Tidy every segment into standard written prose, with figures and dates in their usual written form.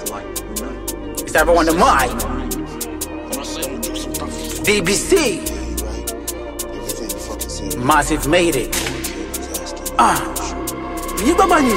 Is everyone the mic? DBC. Massive made it. You got money.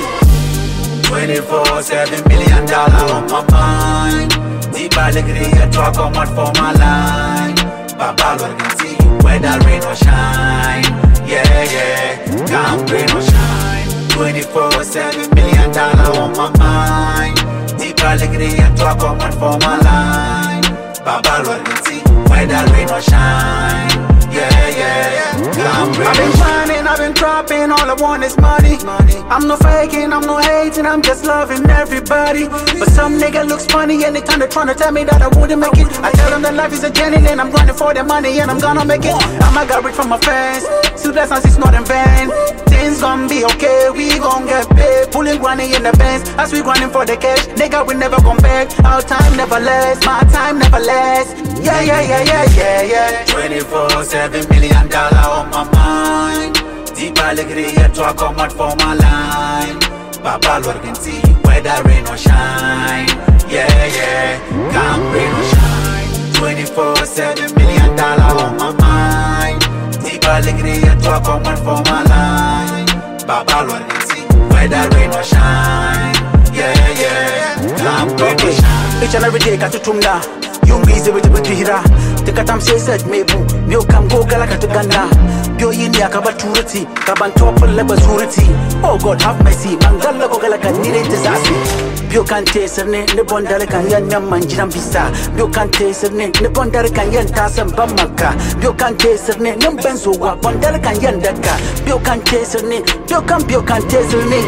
$24.7 million on my mind. Deep alegria, talk on what for my line. Baba Lord can see whether rain or shine. Yeah, come rain or shine. $24.7 million on my mind. Deep alegria, talk on what for my line. Baba Lord can see whether rain or shine. Yeah, come rain. I've been grinding, I've been dropping, all I want is money. I'm no faking, I'm no hating, I'm just loving everybody. But some nigga looks funny anytime they're trying to tell me that I wouldn't make it. I tell them that life is a journey and I'm grinding for the money and I'm gonna make it. I'ma get rich from my fans, still blessings it's not in vain. Things gon' be okay, we gon' get paid. Pulling grinding in the bands, as we grinding for the cash. Nigga we never come back, our time never lasts, my time never lasts. Yeah. 24.7 million on my mind. Deep alegria, talk on what for my line. Baba Lord can see whether rain or shine. Yeah, come rain or shine. $24.7 million on my mind. Deep alegria, talk on what for my line. Baba Lord can see whether rain or shine. Yeah, come rain or shine. Each and every day got to tumna. Yung busy with the hira. Take a time say said mebu. Bio kam go galaka to Ghana. Bio yini akaba turiti. Kaban top level surity. Oh God have mercy. Mangala go galaka nire tezasi. Bio kan taser ne bondale kan yan manjiram bisa. Bio kan taser ne bondale kan yan tasam bamaka. Bio kan taser ne benzo wa bondale kan yan daka. Bio kan taser ne bio kan taser ne.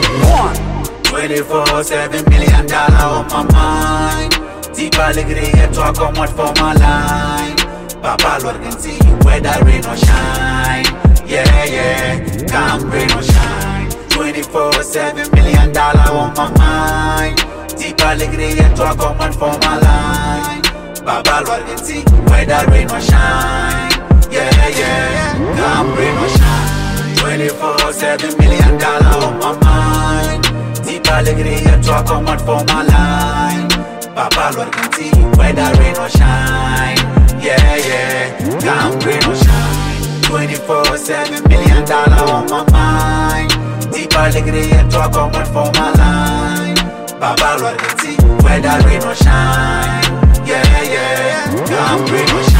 24.7 million on my mind. Deep alegria, talk on what for my line. Baba Lord can see whether rain or shine. Yeah, come rain or shine. $24.7 million on my mind. Deep alegria, talk on what for my line. Baba Lord can see whether rain or shine. Yeah, come rain or shine. $24.7 million on my mind. Deep alegria, talk on what for my line. Baba Lord can see whether rain or shine. Yeah, come rain or shine. $24.7 million on my mind. Deep alegria, talk on what for my line. Baba Lord can see whether rain or shine. Yeah, come rain or shine.